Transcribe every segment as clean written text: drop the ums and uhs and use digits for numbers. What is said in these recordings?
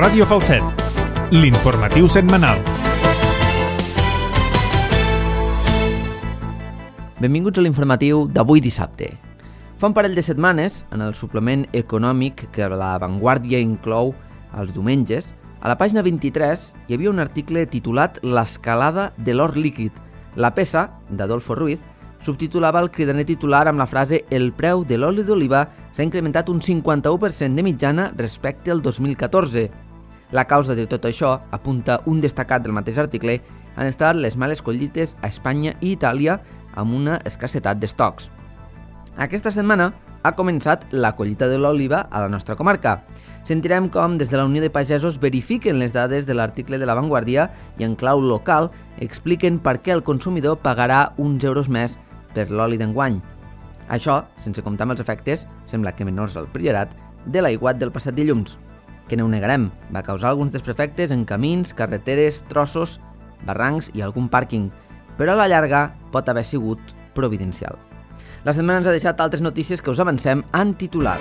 Ràdio Falset, l'informatiu setmanal. Benvinguts a l'informatiu d'avui dissabte. Fa un parell de setmanes, en el suplement econòmic que La Vanguardia inclou els diumenges, a la pàgina 23 hi havia un article titulat L'escalada de l'or líquid. La peça, d'Adolfo Ruiz, subtitulava el cridaner titular amb la frase «El preu de l'oli d'oliva s'ha incrementat un 51% de mitjana respecte al 2014». La causa de tot això, apunta un destacat del mateix article, han estat les males collites a Espanya i Itàlia amb una escassetat d'estocs. Aquesta setmana ha començat la collita de l'oliva a la nostra comarca. Sentirem com des de la Unió de Pagesos verifiquen les dades de l'article de La Vanguardia i en clau local expliquen per què el consumidor pagarà uns euros més per l'oli d'enguany. Això, sense comptar amb els efectes, sembla que menors al Priorat, de l'aiguat del passat dilluns, que no ho negarem, va causar alguns desperfectes en camins, carreteres, trossos, barrancs i algun pàrquing, però a la llarga pot haver sigut providencial. La setmana ens ha deixat altres notícies que us avancem en titulars.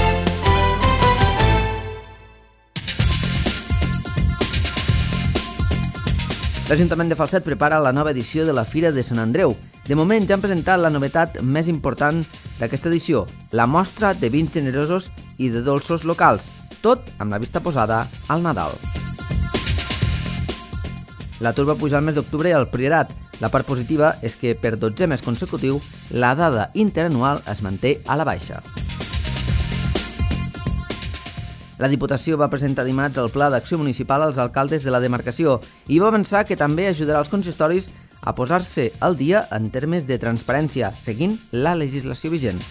L'Ajuntament de Falset prepara la nova edició de la Fira de Sant Andreu. De moment ja han presentat la novetat més important d'aquesta edició, la mostra de vins generosos i de dolços locals, tot amb la vista posada al Nadal. L'atur va pujar el mes d'octubre al Priorat. La part positiva és que per 12è mes consecutiu la dada interanual es manté a la baixa. La Diputació va presentar dimarts el Pla d'Acció Municipal als alcaldes de la demarcació i va avançar que també ajudarà els consistoris a posar-se al dia en termes de transparència, seguint la legislació vigent.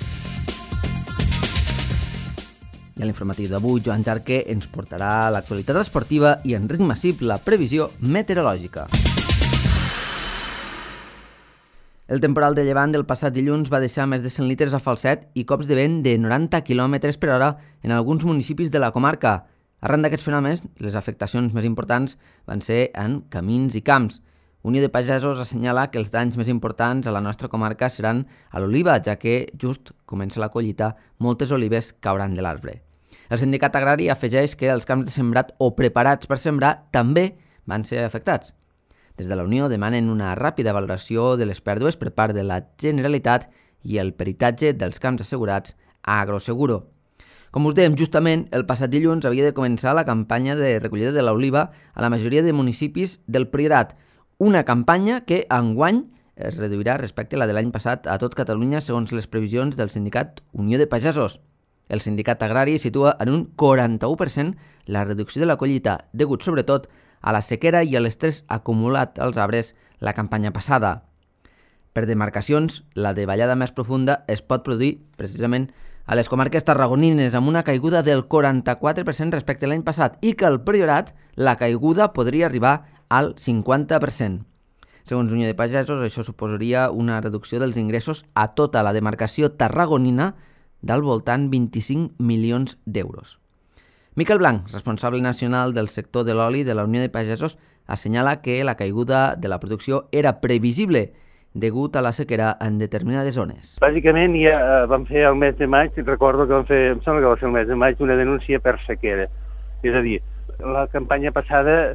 I a l'informatiu d'avui, Joan Jarque ens portarà l'actualitat esportiva i Enric Massip la previsió meteorològica. El temporal de llevant del passat dilluns va deixar més de 100 litres a Falset i cops de vent de 90 km per hora en alguns municipis de la comarca. Arran d'aquests fenòmens, les afectacions més importants van ser en camins i camps. Unió de Pagesos assenyala que els danys més importants a la nostra comarca seran a l'oliva, ja que just comença la collita, moltes olives cauran de l'arbre. El sindicat agrari afegeix que els camps de sembrat o preparats per sembrar també van ser afectats. Des de la Unió demanen una ràpida valoració de les pèrdues per part de la Generalitat i el peritatge dels camps assegurats a Agroseguro. Com us dèiem, justament el passat dilluns havia de començar la campanya de recollida de l'oliva a la majoria de municipis del Priorat, una campanya que enguany es reduirà respecte a la de l'any passat a tot Catalunya segons les previsions del sindicat Unió de Pagesos. El sindicat agrari situa en un 41% la reducció de la collita, degut sobretot a la sequera i a l'estrès acumulat als arbres la campanya passada. Per demarcacions, la davallada més profunda es pot produir precisament a les comarques tarragonines amb una caiguda del 44% respecte a l'any passat i que al Priorat la caiguda podria arribar al 50%. Segons Unió de Pagesos, això suposaria una reducció dels ingressos a tota la demarcació tarragonina del voltant 25 milions d'euros. Miquel Blanc, responsable nacional del sector de l'oli de la Unió de Pagesos, assenyala que la caiguda de la producció era previsible degut a la sequera en determinades zones. Bàsicament ja vam fer el mes de maig, recordo que vam fer, em sembla que va ser el mes de maig, una denúncia per sequera. És a dir, la campanya passada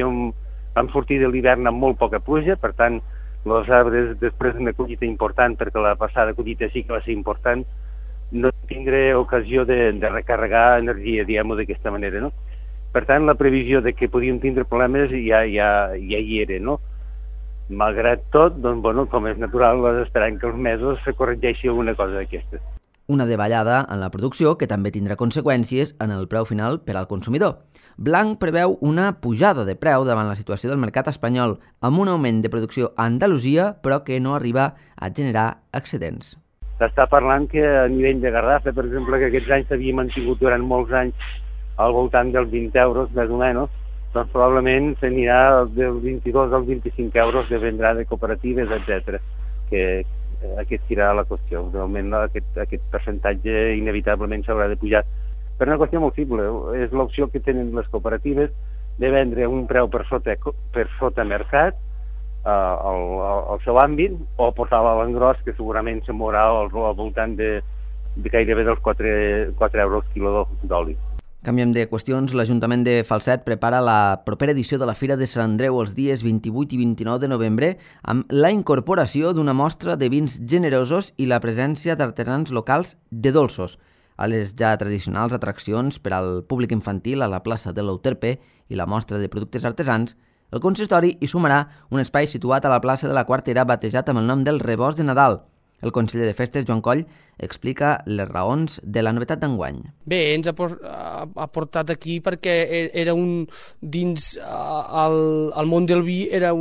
vam sortir de l'hivern amb molt poca pluja, per tant, els arbres, després d'una collita important, perquè la passada collita sí que va ser important, no tindré ocasió de recarregar energia, diguem-ho d'aquesta manera, no? Per tant, la previsió de que podíem tindre problemes ja hi era, no? Malgrat tot, doncs, bueno, com és natural, esperem que els mesos se corregeixi alguna cosa d'aquestes. Una davallada en la producció que també tindrà conseqüències en el preu final per al consumidor. Blanc preveu una pujada de preu davant la situació del mercat espanyol, amb un augment de producció a Andalusia, però que no arriba a generar excedents. S'està parlant que a nivell de Garrafa, per exemple, que aquests anys s'havia mantingut durant molts anys al voltant dels 20 euros, més o menys, doncs probablement s'anirà dels 22 als 25 euros de vendrà de cooperatives, etc. Que aquest serà la qüestió. Realment aquest percentatge inevitablement s'haurà de pujar. Per una qüestió molt simple, és l'opció que tenen les cooperatives de vendre un preu per sota mercat al seu àmbit o portar-la a l'engròs, que segurament se mourà al voltant de gairebé dels 4 euros quilo d'oli. Canviem de qüestions. L'Ajuntament de Falset prepara la propera edició de la Fira de Sant Andreu els dies 28 i 29 de novembre amb la incorporació d'una mostra de vins generosos i la presència d'artesans locals de dolços a les ja tradicionals atraccions per al públic infantil a la plaça de l'Euterpe i la mostra de productes artesans. El consistori hi sumarà un espai situat a la plaça de la Quartera batejat amb el nom del Rebost de Nadal. El conseller de Festes, Joan Coll, explica les raons de la novetat d'enguany. Bé, ens ha portat aquí perquè era dins el món del vi era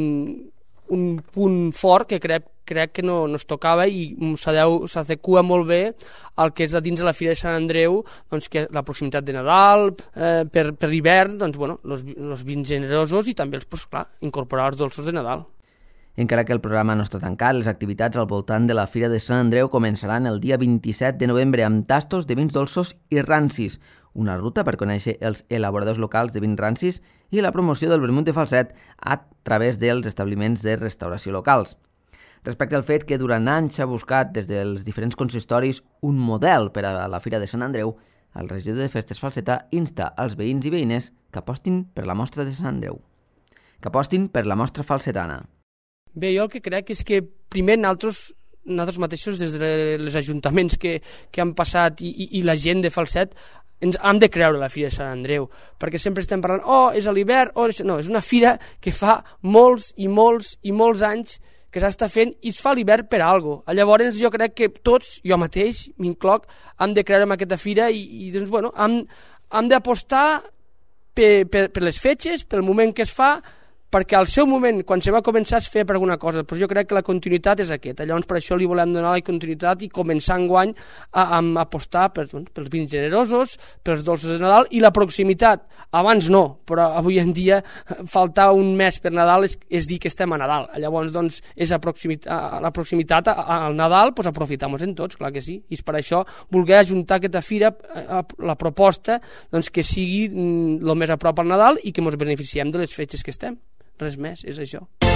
un punt fort que crec que no es tocava i s'adequa molt bé al que és dins de la Fira de Sant Andreu, doncs, que la proximitat de Nadal, per l'hivern, doncs, bueno, els vins generosos i també incorporar els dolços de Nadal. Encara que el programa no està tancat, les activitats al voltant de la Fira de Sant Andreu començaran el dia 27 de novembre amb tastos de vins dolços i rancis, una ruta per conèixer els elaboradors locals de vins rancis i la promoció del vermut de Falset a través dels establiments de restauració locals. Respecte al fet que durant anys s'ha buscat des dels diferents consistoris un model per a la Fira de Sant Andreu, el regidor de Festes Falsetà insta als veïns i veïnes que apostin per la mostra de Sant Andreu, que apostin per la mostra falsetana. Bé, jo el que crec és que primer nosaltres mateixos, des dels ajuntaments que han passat i la gent de Falset, ens hem de creure la Fira de Sant Andreu, perquè sempre estem parlant, és a l'hivern, no, és una fira que fa molts i molts i molts anys que s'està fent i es fa a l'hivern per a alguna cosa. Llavors jo crec que tots, jo mateix, m'incloc, hem de creure en aquesta fira i doncs, bueno, hem d'apostar per les fetges, pel moment que es fa, perquè al seu moment, quan se va començar, es feia per alguna cosa, però jo crec que la continuïtat és aquesta. Llavors, per això li volem donar la continuïtat i començar enguany a apostar pels vins generosos, pels dolços de Nadal i la proximitat. Abans no, però avui en dia faltar un mes per Nadal és dir que estem a Nadal. Llavors, doncs, és la proximitat al Nadal, doncs aprofitem-nos en tots, clar que sí. I és per això voler ajuntar aquesta fira, la proposta, doncs, que sigui el més a prop al Nadal i que ens beneficiem de les fetges que estem. Res més, és això.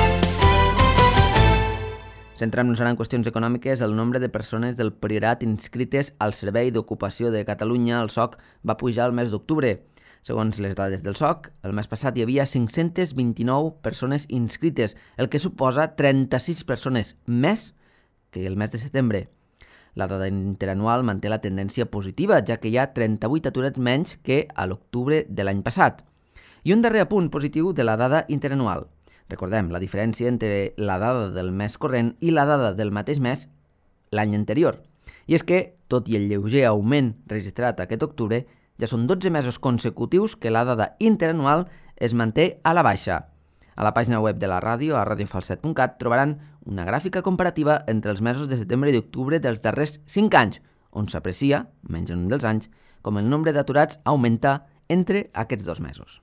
Centrem-nos ara en qüestions econòmiques. El nombre de persones del Priorat inscrites al Servei d'Ocupació de Catalunya, el SOC, va pujar el mes d'octubre. Segons les dades del SOC, el mes passat hi havia 529 persones inscrites, el que suposa 36 persones més que el mes de setembre. La dada interanual manté la tendència positiva, ja que hi ha 38 aturats menys que a l'octubre de l'any passat. I un darrer apunt positiu de la dada interanual. Recordem la diferència entre la dada del mes corrent i la dada del mateix mes l'any anterior. I és que, tot i el lleuger augment registrat aquest octubre, ja són 12 mesos consecutius que la dada interanual es manté a la baixa. A la pàgina web de la ràdio, a radiofalset.cat, trobaran una gràfica comparativa entre els mesos de setembre i d'octubre dels darrers 5 anys, on s'aprecia, menys en un dels anys, com el nombre d'aturats augmenta entre aquests 2 mesos.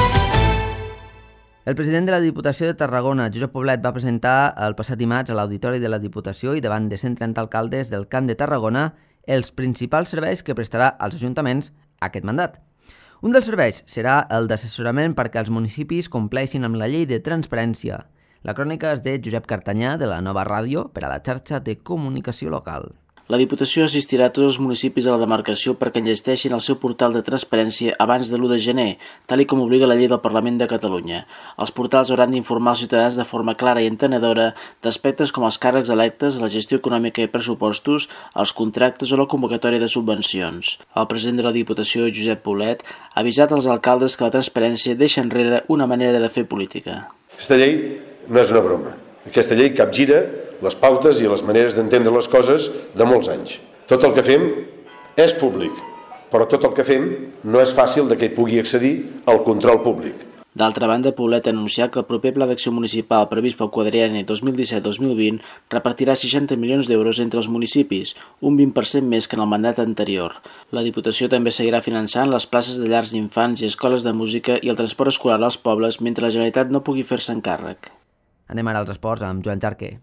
El president de la Diputació de Tarragona, Josep Poblet, va presentar el passat dimarts a l'Auditori de la Diputació i davant de 130 alcaldes del Camp de Tarragona els principals serveis que prestarà als ajuntaments aquest mandat. Un dels serveis serà el d'assessorament perquè els municipis compleixin amb la llei de transparència. La crònica és de Josep Cartanyà, de la Nova Ràdio, per a la xarxa de comunicació local. La Diputació assistirà a tots els municipis de la demarcació perquè enllesteixin el seu portal de transparència abans de l'1 de gener, tal com obliga la llei del Parlament de Catalunya. Els portals hauran d'informar als ciutadans de forma clara i entenedora d'aspectes com els càrrecs electes, la gestió econòmica i pressupostos, els contractes o la convocatòria de subvencions. El president de la Diputació, Josep Poblet, ha avisat als alcaldes que la transparència deixa enrere una manera de fer política. Aquesta llei no és una broma. Aquesta llei capgira les pautes i les maneres d'entendre les coses de molts anys. Tot el que fem és públic, però tot el que fem no és fàcil que hi pugui accedir al control públic. D'altra banda, Poblet ha anunciat que el proper Pla d'Acció Municipal previst pel quadrienni 2017-2020 repartirà 60 milions d'euros entre els municipis, un 20% més que en el mandat anterior. La Diputació també seguirà finançant les places de llars d'infants i escoles de música i el transport escolar als pobles mentre la Generalitat no pugui fer-se encàrrec. Anem ara als esports amb Joan Jarquer.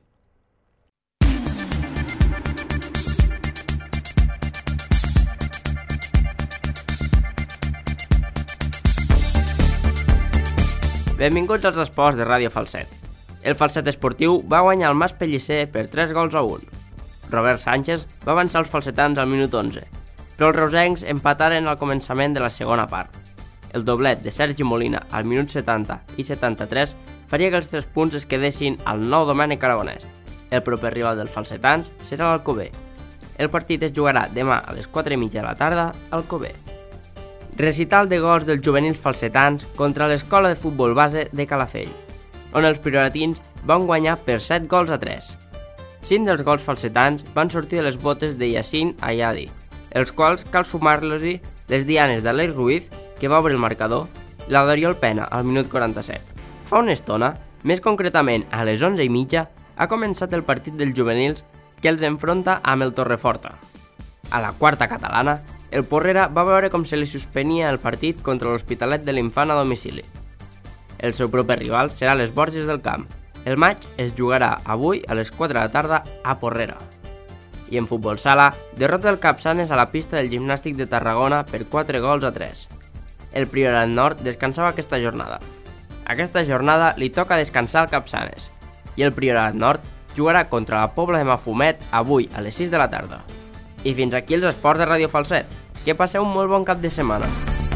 Benvinguts als esports de Ràdio Falset. El Falset esportiu va guanyar el Mas Pellicer per 3 gols a 1. Robert Sánchez va avançar els falsetans al minut 11. però els reusencs empataren al començament de la segona part. El doblet de Sergi Molina al minut 70 i 73 faria que els 3 punts es quedessin al nou Domènec Aragonès. El proper rival dels falsetans serà l'Alcover. El partit es jugarà demà a les 4:30 de la tarda al Alcover. Recital de gols dels juvenils falsetans contra l'Escola de Futbol Base de Calafell, on els prioratins van guanyar per 7-3. 5 dels gols falsetans van sortir de les botes de Yacine Ayadi, els quals cal sumar-los-hi les dianes d'Aleix Ruiz, que va obrir el marcador, i la d'Oriol Pena al minut 47. Fa una estona, més concretament a les 11:30, ha començat el partit dels juvenils que els enfronta amb el Torreforta. A la quarta catalana, el Porrera va veure com se li suspenia el partit contra l'Hospitalet de l'Infant a domicili. El seu proper rival serà les Borges del Camp. El maig es jugarà avui a les 4 de la tarda a Porrera. I en futbol sala, derrota del Capçanes a la pista del Gimnàstic de Tarragona per 4-3. El Priorat Nord descansava aquesta jornada. Aquesta jornada li toca descansar al Capçanes i el Priorat Nord jugarà contra la Pobla de Mafumet avui a les 6 de la tarda. I fins aquí els esports de Ràdio Falset. Que passeu un molt bon cap de setmana.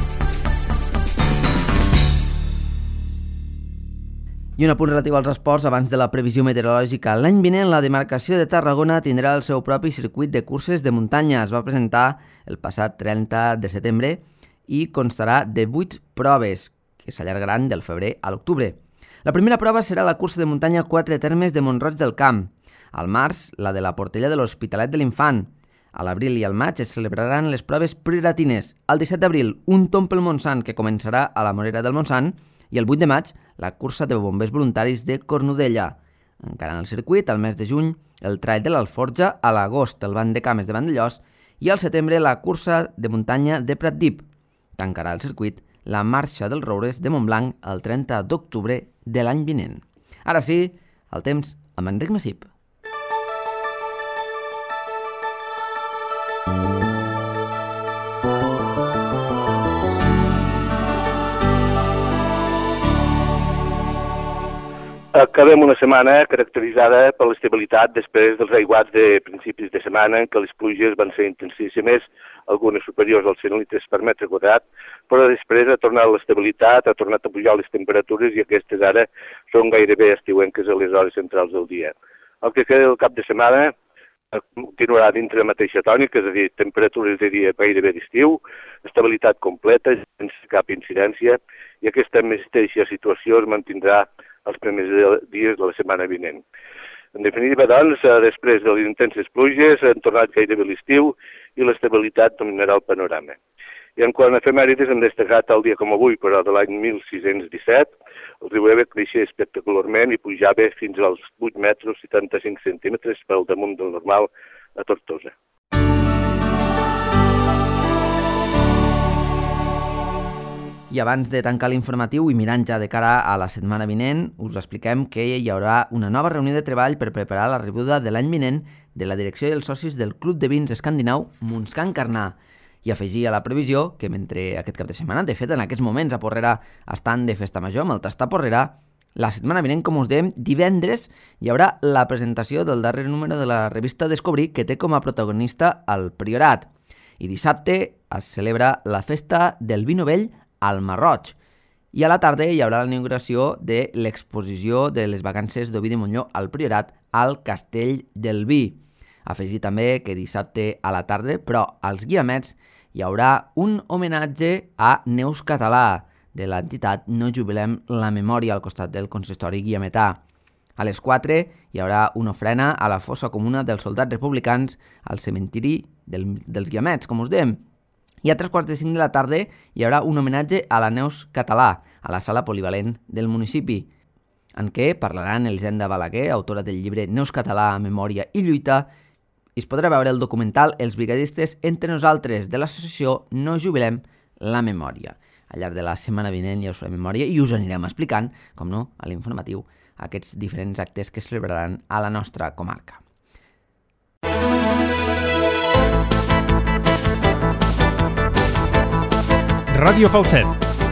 I un apunt relatiu als esports abans de la previsió meteorològica. L'any vinent la demarcació de Tarragona tindrà el seu propi circuit de curses de muntanya. Es va presentar el passat 30 de setembre i constarà de 8 proves que s'allargaran del febrer a l'octubre. La primera prova serà la cursa de muntanya 4 termes de Mont-roig del Camp. Al març, la de la Portella de l'Hospitalet de l'Infant. A l'abril i al maig es celebraran les proves prioratines. El 17 d'abril, un tomb pel Montsant que començarà a la Morera del Montsant i el 8 de maig, la cursa de bombers voluntaris de Cornudella. Encara en el circuit, al mes de juny, el trail de l'Alforja, a l'agost el Banc de Cames de Vandellòs i al setembre la cursa de muntanya de Pratdip. Tancarà el circuit la marxa dels Roures de Montblanc el 30 d'octubre de l'any vinent. Ara sí, el temps amb Enric Massip. Acabem una setmana caracteritzada per l'estabilitat després dels aiguats de principis de setmana en què les pluges van ser intensíssimes, algunes superiors als 100 litres per metre quadrat, però després ha tornat l'estabilitat, ha tornat a pujar les temperatures i aquestes ara són gairebé estiuenques a les hores centrals del dia. El que queda del cap de setmana continuarà dintre la mateixa tònica, és a dir, temperatures de dia gairebé d'estiu, estabilitat completa, sense cap incidència, i aquesta mateixa situació es mantindrà els primers dies de la setmana vinent. En definitiva, doncs, després de les intenses pluges han tornat gairebé l'estiu i l'estabilitat dominarà el panorama. I en quant a efemèrides hem destacat el dia com avui, però de l'any 1617, el riu Ebre creixia espectacularment i pujava fins als 8 metres 75 centímetres pel damunt del normal a Tortosa. I abans de tancar l'informatiu i mirant ja de cara a la setmana vinent, us expliquem que hi haurà una nova reunió de treball per preparar l'arribuda de l'any vinent de la direcció i els socis del Club de Vins Escandinau Montscan Carnà. I afegir a la previsió que mentre aquest cap de setmana, de fet en aquests moments a Porrera estan de festa major amb el Tastar Porrera, la setmana vinent, com us dèiem, divendres hi haurà la presentació del darrer número de la revista Descobrir que té com a protagonista el Priorat. I dissabte es celebra la festa del vi novell al Marroig. I a la tarda hi haurà la inauguració de l'exposició de les vacances d'Ovidi Montllor al Priorat al Castell del Vi. Afegir també que dissabte a la tarda, però als Guiamets, hi haurà un homenatge a Neus Català, de l'entitat No Jubilem la Memòria al costat del consistori guiametà. A les 4 hi haurà una ofrena a la fossa comuna dels soldats republicans al cementiri dels Guiamets, com us dèiem. I a 3:45 de la tarda hi haurà un homenatge a la Neus Català, a la sala polivalent del municipi, en què parlaran Elisenda Balaguer, autora del llibre Neus Català, Memòria i Lluita, i es podrà veure el documental Els brigadistes entre nosaltres de l'associació No Jubilem la Memòria. Al llarg de la setmana vinent ja us farem memòria i us anirem explicant, com no, a l'informatiu, aquests diferents actes que es celebraran a la nostra comarca. Ràdio Falset,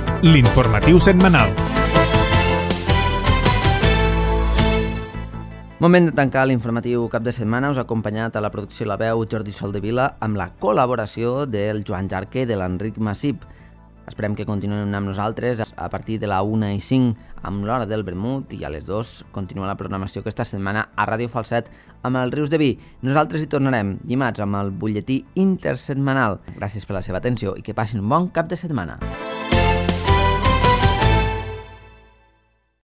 l'informatiu setmanal. Moment de tancar l'informatiu cap de setmana. Us ha acompanyat a la producció i la veu Jordi Soldevila amb la col·laboració del Joan Jarque i de l'Enric Massip. Esperem que continuem amb nosaltres a partir de la 1:05 amb l'hora del vermut i a les 2 continua la programació aquesta setmana a Ràdio Falset amb els Rius de Vi. Nosaltres hi tornarem dimarts amb el butlletí intersetmanal. Gràcies per la seva atenció i que passin un bon cap de setmana.